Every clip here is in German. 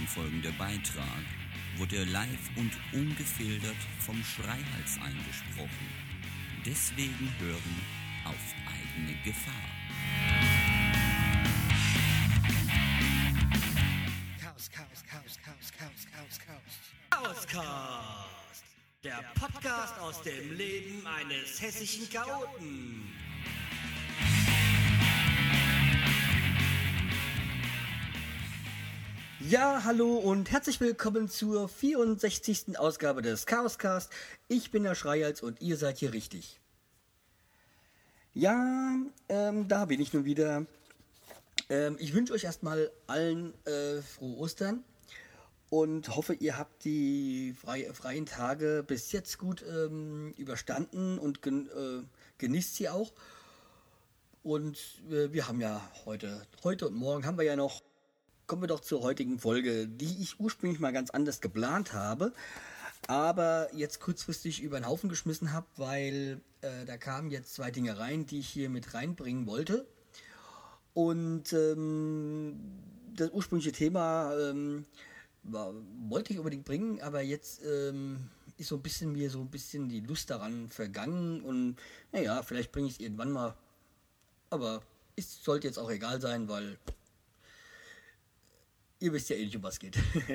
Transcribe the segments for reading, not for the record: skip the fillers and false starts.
folgende Beitrag wurde live und ungefiltert vom Schreihals eingesprochen. Deswegen hören auf eigene Gefahr. Chaoscast, der Podcast aus dem Leben eines hessischen Chaoten. Ja, hallo und herzlich willkommen zur 64. Ausgabe des Chaoscast. Ich bin der Schreihals und ihr seid hier richtig. Ja, da bin ich nun wieder. Ich wünsche euch erstmal allen frohe Ostern und hoffe, ihr habt die freien Tage bis jetzt gut überstanden und genießt sie auch. Und wir haben ja heute und morgen haben wir ja noch. Kommen wir doch zur heutigen Folge, die ich ursprünglich mal ganz anders geplant habe, aber jetzt kurzfristig über den Haufen geschmissen habe, weil da kamen jetzt zwei Dinge rein, die ich hier mit reinbringen wollte. Und das ursprüngliche Thema wollte ich unbedingt bringen, aber jetzt ist mir so ein bisschen die Lust daran vergangen und naja, vielleicht bringe ich es irgendwann mal, aber es sollte jetzt auch egal sein, weil ihr wisst ja eh nicht, um was es geht.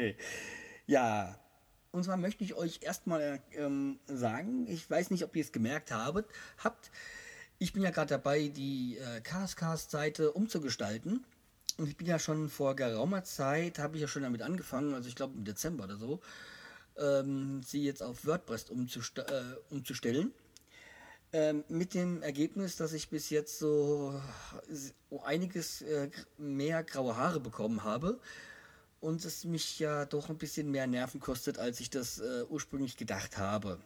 Ja, und zwar möchte ich euch erstmal sagen, ich weiß nicht, ob ihr es gemerkt habt, ich bin ja gerade dabei, die Chaoscast-Seite umzugestalten. Und ich bin ja schon vor geraumer Zeit, habe ich ja schon damit angefangen, also ich glaube im Dezember oder so, sie jetzt auf WordPress umzustellen. Mit dem Ergebnis, dass ich bis jetzt so einiges mehr graue Haare bekommen habe und es mich ja doch ein bisschen mehr Nerven kostet, als ich das ursprünglich gedacht habe.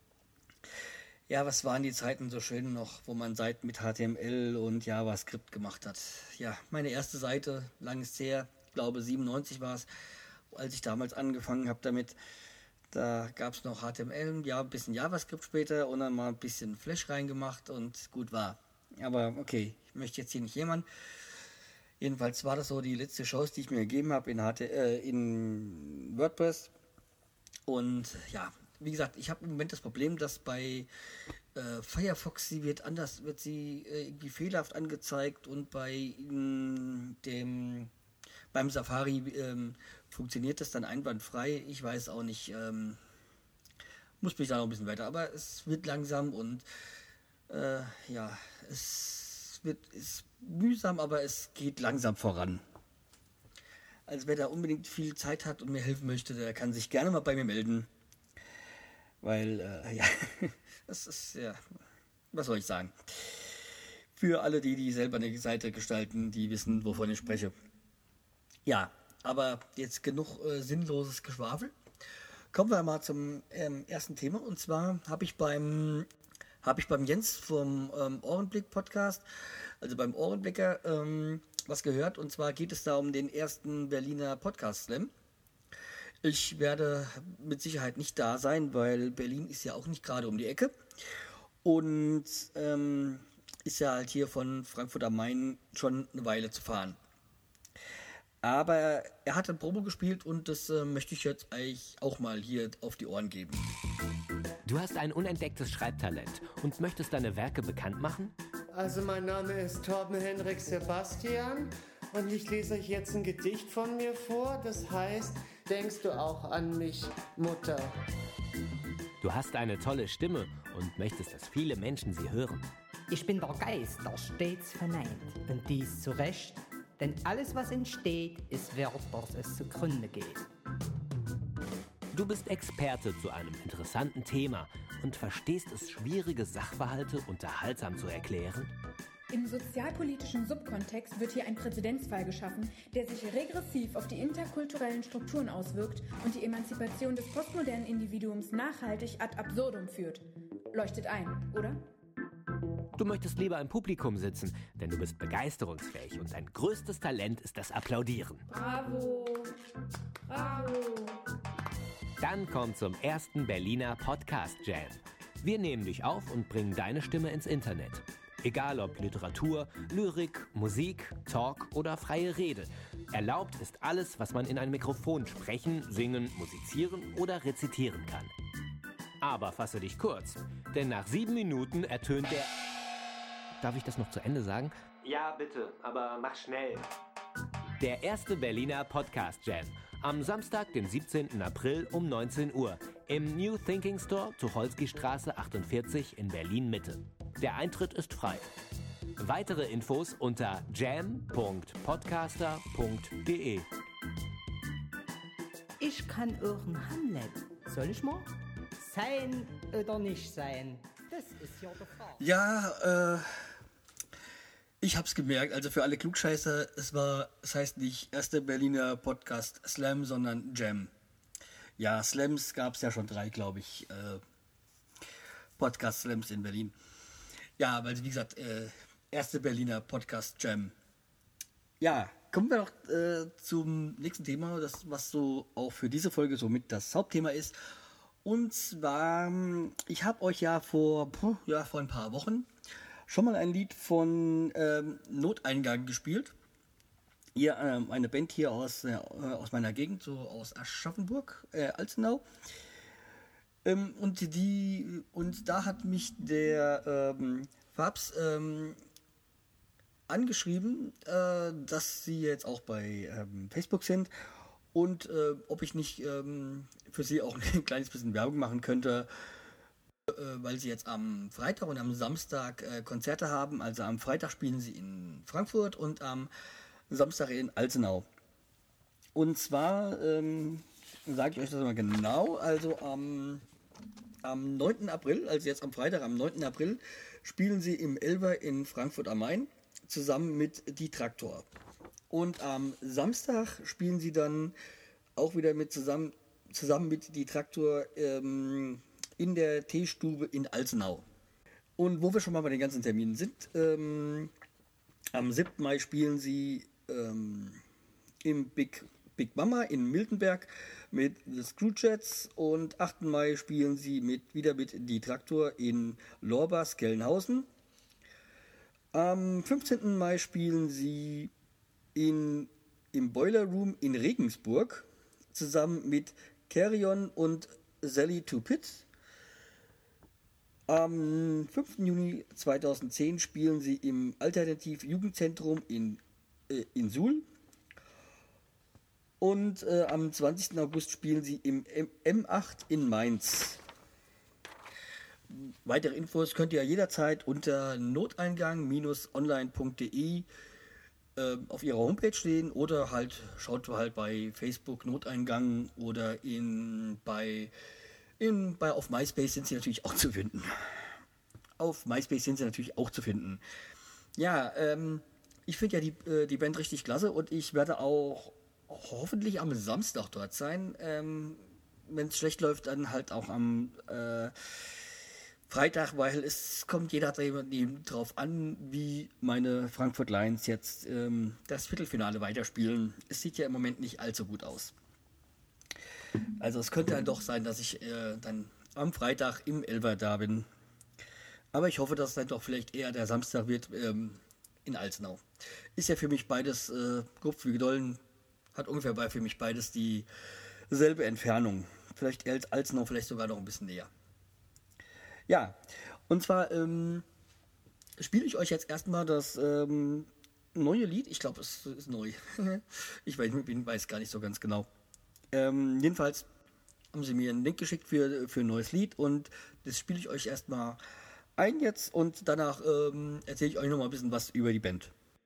Ja, was waren die Zeiten so schön noch, wo man Seiten mit HTML und JavaScript gemacht hat. Ja, meine erste Seite, lang ist her, ich glaube 97 war es, als ich damals angefangen habe damit. Da gab es noch HTML, ja, ein bisschen JavaScript später und dann mal ein bisschen Flash reingemacht und gut war. Aber okay, ich möchte jetzt hier nicht jemanden. Jedenfalls war das so die letzte Chance, die ich mir gegeben habe in WordPress. Und ja, wie gesagt, ich habe im Moment das Problem, dass bei Firefox wird sie irgendwie fehlerhaft angezeigt und beim Safari funktioniert das dann einwandfrei. Ich weiß auch nicht, muss mich da noch ein bisschen weiter, aber es wird langsam und ja, ist mühsam, aber es geht langsam voran. Also wer da unbedingt viel Zeit hat und mir helfen möchte, der kann sich gerne mal bei mir melden. Weil, ja, das ist, ja, was soll ich sagen? Für alle, die selber eine Seite gestalten, die wissen, wovon ich spreche. Ja, aber jetzt genug sinnloses Geschwafel. Kommen wir mal zum ersten Thema. Und zwar habe ich beim Jens vom Ohrenblick-Podcast, also beim Ohrenblicker, was gehört. Und zwar geht es da um den ersten Berliner Podcast-Slam. Ich werde mit Sicherheit nicht da sein, weil Berlin ist ja auch nicht gerade um die Ecke. Und ist ja halt hier von Frankfurt am Main schon eine Weile zu fahren. Aber er hat ein Promo gespielt und das möchte ich jetzt eigentlich auch mal hier auf die Ohren geben. Du hast ein unentdecktes Schreibtalent und möchtest deine Werke bekannt machen? Also mein Name ist Torben Henrik Sebastian und ich lese euch jetzt ein Gedicht von mir vor. Das heißt, denkst du auch an mich, Mutter? Du hast eine tolle Stimme und möchtest, dass viele Menschen sie hören. Ich bin der Geist, der stets verneint, und dies zu Recht, denn alles, was entsteht, ist wert, dass es zugrunde geht. Du bist Experte zu einem interessanten Thema und verstehst es, schwierige Sachverhalte unterhaltsam zu erklären? Im sozialpolitischen Subkontext wird hier ein Präzedenzfall geschaffen, der sich regressiv auf die interkulturellen Strukturen auswirkt und die Emanzipation des postmodernen Individuums nachhaltig ad absurdum führt. Leuchtet ein, oder? Du möchtest lieber im Publikum sitzen, denn du bist begeisterungsfähig und dein größtes Talent ist das Applaudieren. Bravo! Bravo! Dann komm zum ersten Berliner Podcast Jam. Wir nehmen dich auf und bringen deine Stimme ins Internet. Egal ob Literatur, Lyrik, Musik, Talk oder freie Rede. Erlaubt ist alles, was man in ein Mikrofon sprechen, singen, musizieren oder rezitieren kann. Aber fasse dich kurz, denn nach 7 Minuten ertönt der... Darf ich das noch zu Ende sagen? Ja, bitte, aber mach schnell. Der erste Berliner Podcast Jam. Am Samstag, den 17. April um 19 Uhr im New Thinking Store, Tucholskystraße 48 in Berlin-Mitte. Der Eintritt ist frei. Weitere Infos unter jam.podcaster.de. Ich kann euren Hamlet. Soll ich mal? Sein oder nicht sein? Das ist ja die Frage. Ja, ich hab's gemerkt, also für alle Klugscheißer, es heißt nicht erste Berliner Podcast Slam, sondern Jam. Ja, Slams gab's ja schon 3, glaube ich, Podcast Slams in Berlin. Ja, weil wie gesagt, erste Berliner Podcast Jam. Ja, kommen wir noch zum nächsten Thema, das was so auch für diese Folge somit das Hauptthema ist. Und zwar, ich habe euch ja vor ein paar Wochen schon mal ein Lied von Noteingang gespielt. Hier eine Band hier aus meiner Gegend, so aus Aschaffenburg, Alzenau. Und da hat mich der Fabs angeschrieben, dass sie jetzt auch bei Facebook sind und ob ich nicht für sie auch ein kleines bisschen Werbung machen könnte, weil sie jetzt am Freitag und am Samstag Konzerte haben. Also am Freitag spielen sie in Frankfurt und am Samstag in Alzenau. Und zwar sage ich euch das mal genau, also am 9. April, also jetzt am Freitag, am 9. April, spielen sie im Elver in Frankfurt am Main zusammen mit Die Traktor. Und am Samstag spielen sie dann auch wieder zusammen mit Die Traktor in der Teestube in Alzenau. Und wo wir schon mal bei den ganzen Terminen sind, am 7. Mai spielen sie im Big Mama in Miltenberg mit The Screwjets und 8. Mai spielen sie wieder mit Die Traktor in Lorbas, Gelnhausen. Am 15. Mai spielen sie im Boiler Room in Regensburg zusammen mit Carrion und Sally to Pit. Am 5. Juni 2010 spielen sie im Alternativ-Jugendzentrum in Suhl. Und am 20. August spielen sie im M8 in Mainz. Weitere Infos könnt ihr jederzeit unter noteingang-online.de auf ihrer Homepage sehen oder schaut bei Facebook Noteingang oder auf MySpace sind sie natürlich auch zu finden. Ja, ich finde ja die Band richtig klasse und ich werde auch hoffentlich am Samstag dort sein. Wenn es schlecht läuft, dann halt auch am Freitag, weil es kommt jeder drauf an, wie meine Frankfurt Lions jetzt das Viertelfinale weiterspielen. Es sieht ja im Moment nicht allzu gut aus. Also es könnte dann doch sein, dass ich dann am Freitag im Elver da bin. Aber ich hoffe, dass es dann doch vielleicht eher der Samstag wird in Alzenau. Ist ja für mich beides, Grupfwügedollen hat ungefähr für mich beides dieselbe Entfernung. Vielleicht Alzenau, vielleicht sogar noch ein bisschen näher. Ja, und zwar spiele ich euch jetzt erstmal das neue Lied. Ich glaube, es ist neu. Ich weiß gar nicht so ganz genau. Jedenfalls haben sie mir einen Link geschickt für ein neues Lied und das spiele ich euch erstmal ein jetzt und danach erzähle ich euch noch mal ein bisschen was über die Band.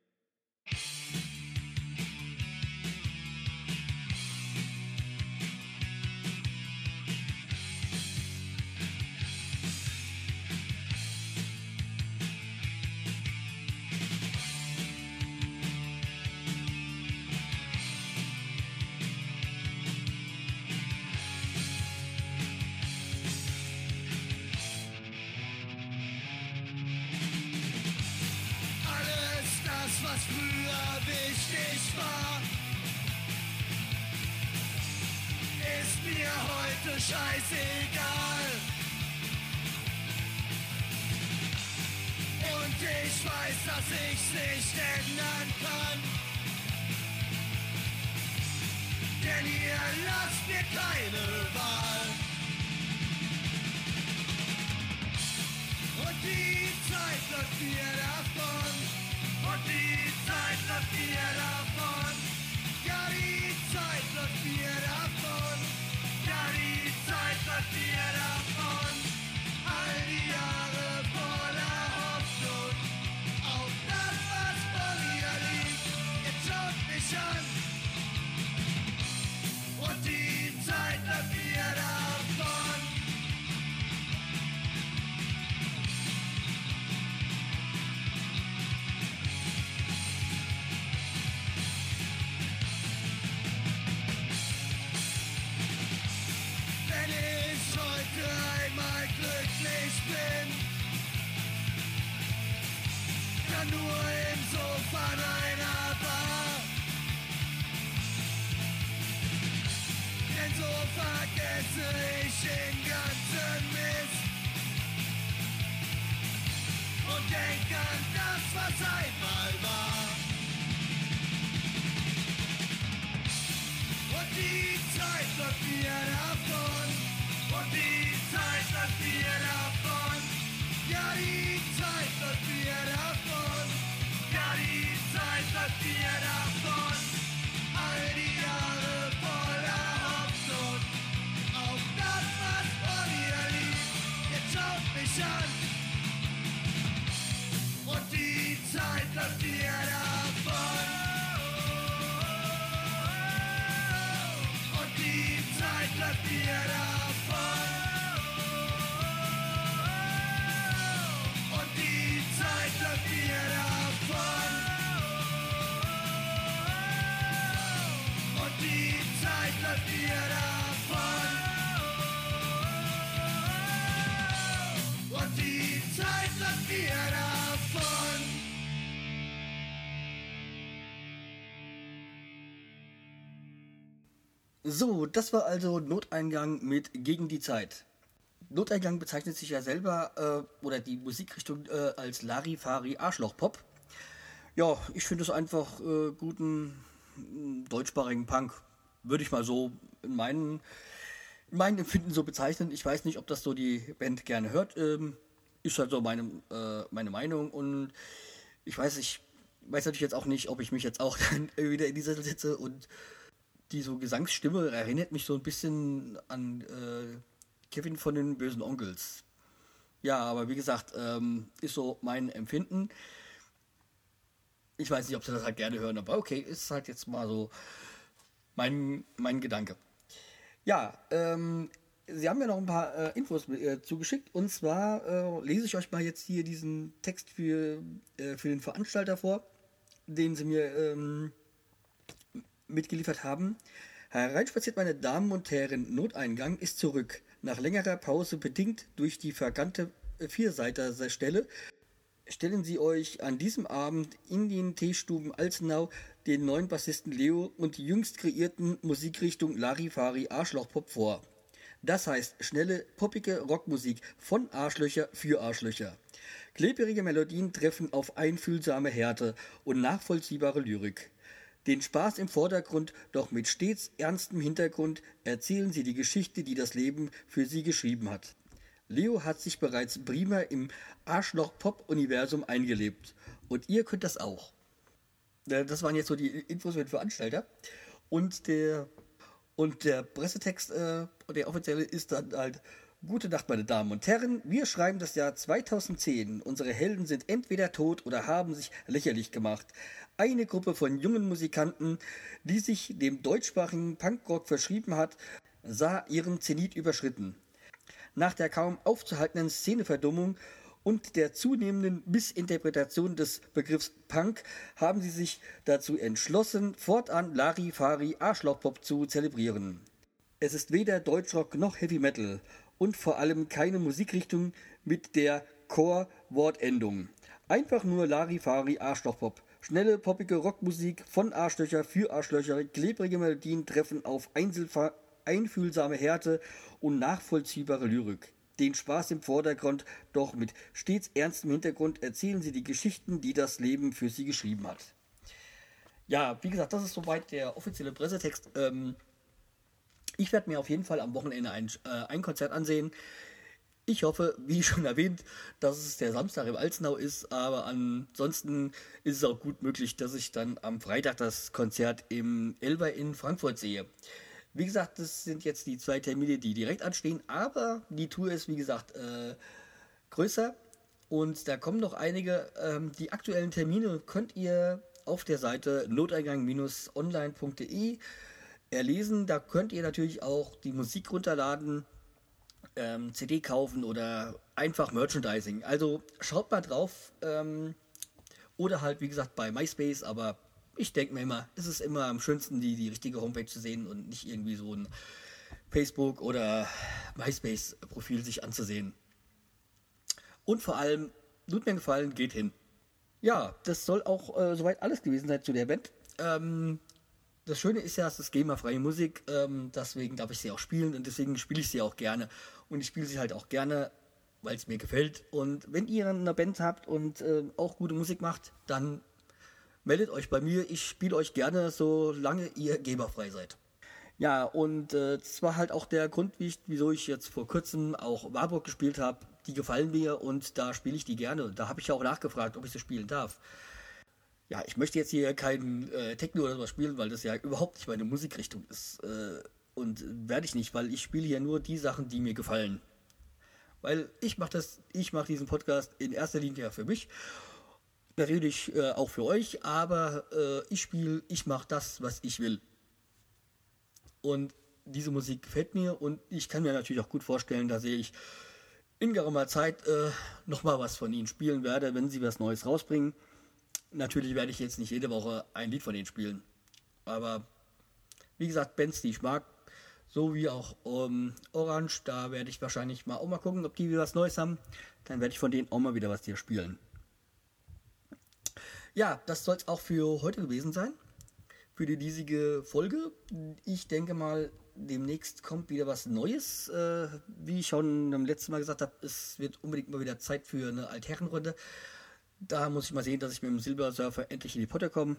Was früher wichtig war, ist mir heute scheißegal. Und ich weiß, dass ich's nicht ändern kann. denn ihr lasst mir keine Wahl. Und die Zeit läuft mir davon, und die Zeit läuft mir davon, ja die Zeit läuft mir davon, ja die Zeit läuft mir davon, all die Jahre voller Hoffnung, auf das, was vor mir liegt, jetzt schaut mich an, und die Zeit läuft mir davon. Wenn ich heute einmal glücklich bin, dann nur im Sofa einer Bar. Denn so vergesse ich den ganzen Mist und denk an das, was einmal war. Und die Zeit läuft mir davon, und die Zeit läuft mir davon, ja die Zeit läuft mir davon, ja die Zeit läuft mir davon, all die Jahre voller Hoffnung, auf das, was vor mir liegt, jetzt schaut mich an, und die Zeit läuft mir davon. Die Zeit läuft mir davon, und die Zeit läuft mir davon, und die Zeit läuft mir davon, und die Zeit läuft mir davon. So, das war also Noteingang mit Gegen die Zeit. Noteingang bezeichnet sich ja selber, oder die Musikrichtung, als Larifari Arschlochpop. Ja, ich finde es einfach guten deutschsprachigen Punk. Würde ich mal so in meinem Empfinden so bezeichnen. Ich weiß nicht, ob das so die Band gerne hört. Ist halt so meine Meinung. Und ich weiß natürlich jetzt auch nicht, ob ich mich jetzt auch dann wieder in die Sessel setze und die so Gesangsstimme erinnert mich so ein bisschen an Kevin von den Bösen Onkels. Ja, aber wie gesagt, ist so mein Empfinden. Ich weiß nicht, ob sie das halt gerne hören, aber okay, ist halt jetzt mal so mein Gedanke. Ja, sie haben mir noch ein paar Infos zugeschickt, und zwar lese ich euch mal jetzt hier diesen Text für den Veranstalter vor, den sie mir mitgeliefert haben. Hereinspaziert, meine Damen und Herren, Noteingang ist zurück. Nach längerer Pause, bedingt durch die vergannte Vierseiter-Stelle, stellen Sie euch an diesem Abend in den Teestuben Alzenau den neuen Bassisten Leo und die jüngst kreierten Musikrichtung Larifari Arschlochpop vor. Das heißt schnelle, poppige Rockmusik von Arschlöcher für Arschlöcher. Klebrige Melodien treffen auf einfühlsame Härte und nachvollziehbare Lyrik. Den Spaß im Vordergrund, doch mit stets ernstem Hintergrund erzählen sie die Geschichte, die das Leben für sie geschrieben hat. Leo hat sich bereits prima im Arschloch-Pop-Universum eingelebt. Und ihr könnt das auch. Das waren jetzt so die Infos für den Veranstalter. Und der Pressetext, der offizielle, ist dann halt: Gute Nacht, meine Damen und Herren, wir schreiben das Jahr 2010. Unsere Helden sind entweder tot oder haben sich lächerlich gemacht. Eine Gruppe von jungen Musikanten, die sich dem deutschsprachigen Punkrock verschrieben hat, sah ihren Zenit überschritten. Nach der kaum aufzuhaltenden Szeneverdummung und der zunehmenden Missinterpretation des Begriffs Punk haben sie sich dazu entschlossen, fortan Larifari Arschlochpop zu zelebrieren. Es ist weder Deutschrock noch Heavy Metal und vor allem keine Musikrichtung mit der Core-Wortendung. Einfach nur Larifari Arschlochpop. Schnelle, poppige Rockmusik von Arschlöcher für Arschlöcher, klebrige Melodien treffen auf einfühlsame Härte und nachvollziehbare Lyrik. Den Spaß im Vordergrund, doch mit stets ernstem Hintergrund erzählen sie die Geschichten, die das Leben für sie geschrieben hat. Ja, wie gesagt, das ist soweit der offizielle Pressetext. Ich werde mir auf jeden Fall am Wochenende ein Konzert ansehen. Ich hoffe, wie schon erwähnt, dass es der Samstag im Alzenau ist, aber ansonsten ist es auch gut möglich, dass ich dann am Freitag das Konzert im Elber in Frankfurt sehe. Wie gesagt, das sind jetzt die 2 Termine, die direkt anstehen, aber die Tour ist, wie gesagt, größer und da kommen noch einige. Die aktuellen Termine könnt ihr auf der Seite noteingang-online.de erlesen. Da könnt ihr natürlich auch die Musik runterladen, CD kaufen oder einfach Merchandising. Also schaut mal drauf oder halt wie gesagt bei MySpace, aber ich denke mir immer, es ist immer am schönsten die richtige Homepage zu sehen und nicht irgendwie so ein Facebook oder MySpace Profil sich anzusehen. Und vor allem, tut mir gefallen, geht hin. Ja, das soll auch soweit alles gewesen sein zu der Band. Das Schöne ist ja, es ist GEMA-freie Musik, deswegen darf ich sie auch spielen und deswegen spiele ich sie auch gerne. Und ich spiele sie halt auch gerne, weil es mir gefällt. Und wenn ihr eine Band habt und auch gute Musik macht, dann meldet euch bei mir. Ich spiele euch gerne, solange ihr GEMA-frei seid. Ja, und das war halt auch der Grund, wieso ich jetzt vor kurzem auch Warburg gespielt habe. Die gefallen mir und da spiele ich die gerne. Da habe ich ja auch nachgefragt, ob ich sie spielen darf. Ja, ich möchte jetzt hier keinen Techno oder sowas spielen, weil das ja überhaupt nicht meine Musikrichtung ist. Und werde ich nicht, weil ich spiele hier nur die Sachen, die mir gefallen. Weil ich mache diesen Podcast in erster Linie ja für mich. Natürlich auch für euch, aber ich mache das, was ich will. Und diese Musik gefällt mir und ich kann mir natürlich auch gut vorstellen, dass ich in geraumer Zeit nochmal was von ihnen spielen werde, wenn sie was Neues rausbringen. Natürlich werde ich jetzt nicht jede Woche ein Lied von denen spielen. Aber wie gesagt, Bands, die ich mag, so wie auch Orange, da werde ich wahrscheinlich auch mal gucken, ob die wieder was Neues haben. Dann werde ich von denen auch mal wieder was hier spielen. Ja, das soll es auch für heute gewesen sein. Für die diesige Folge. Ich denke mal, demnächst kommt wieder was Neues. Wie ich schon beim letzten Mal gesagt habe, es wird unbedingt mal wieder Zeit für eine Altherrenrunde. Da muss ich mal sehen, dass ich mit dem Silbersurfer endlich in die Potte komme.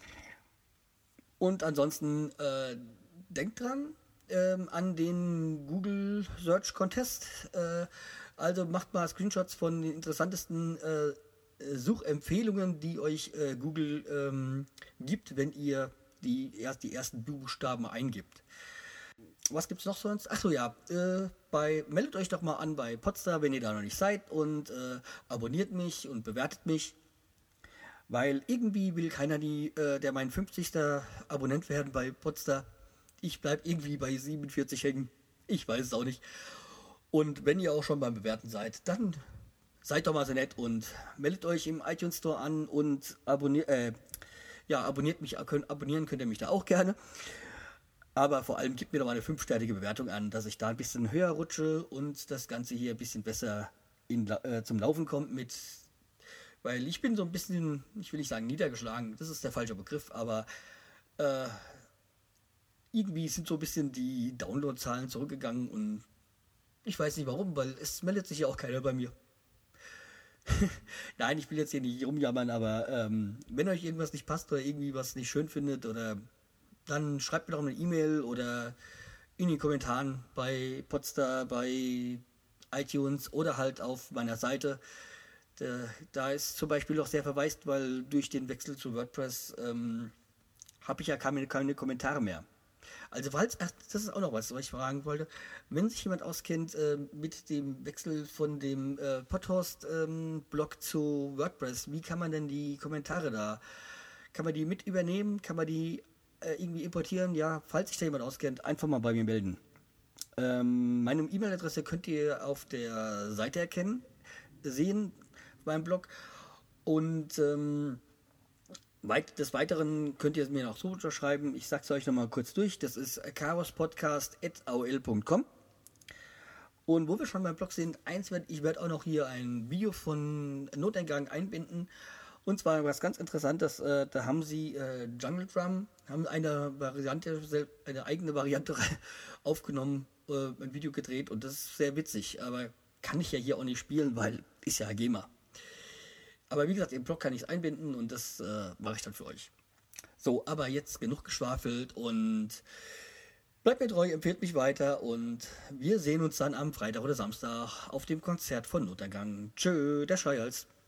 Und ansonsten denkt dran an den Google Search Contest. Also macht mal Screenshots von den interessantesten Suchempfehlungen, die euch Google gibt, wenn ihr die ersten Buchstaben eingibt. Was gibt's noch sonst? Achso, ja, meldet euch doch mal an bei Podstar, wenn ihr da noch nicht seid und abonniert mich und bewertet mich, weil irgendwie will keiner der mein 50. Abonnent werden bei Podstar. Ich bleib irgendwie bei 47 hängen. Ich weiß es auch nicht. Und wenn ihr auch schon beim Bewerten seid, dann seid doch mal so nett und meldet euch im iTunes Store an und abonniert mich. Abonnieren könnt ihr mich da auch gerne. Aber vor allem gebt mir doch mal eine 5-sternige Bewertung an, dass ich da ein bisschen höher rutsche und das Ganze hier ein bisschen besser zum Laufen kommt weil ich bin so ein bisschen, ich will nicht sagen niedergeschlagen, das ist der falsche Begriff, aber irgendwie sind so ein bisschen die Downloadzahlen zurückgegangen und ich weiß nicht warum, weil es meldet sich ja auch keiner bei mir. Nein, ich will jetzt hier nicht rumjammern, aber wenn euch irgendwas nicht passt oder irgendwie was nicht schön findet oder dann schreibt mir doch eine E-Mail oder in den Kommentaren bei Podstar, bei iTunes oder halt auf meiner Seite. Da ist zum Beispiel auch sehr verwaist, weil durch den Wechsel zu WordPress habe ich ja keine Kommentare mehr. Also das ist auch noch was ich fragen wollte. Wenn sich jemand auskennt mit dem Wechsel von dem Podhost-Blog zu WordPress, wie kann man denn die Kommentare da, kann man die mit übernehmen, kann man die irgendwie importieren? Ja, falls sich da jemand auskennt, einfach mal bei mir melden. Meine E-Mail-Adresse könnt ihr auf der Seite sehen, beim Blog. Und des Weiteren könnt ihr es mir noch so unterschreiben. Ich sag's euch nochmal kurz durch. Das ist chaospodcast@aol.com. Und wo wir schon beim Blog sind, ich werde auch noch hier ein Video von Noteingang einbinden. Und zwar was ganz Interessantes, da haben sie Jungle Drum, haben eine eigene Variante aufgenommen, ein Video gedreht und das ist sehr witzig, aber kann ich ja hier auch nicht spielen, weil ist ja GEMA. Aber wie gesagt, im Blog kann ich es einbinden und das mache ich dann für euch. So, aber jetzt genug geschwafelt und Bleibt mir treu, empfehlt mich weiter und wir sehen uns dann am Freitag oder Samstag auf dem Konzert von Notuntergang. Tschö, der Schreihals.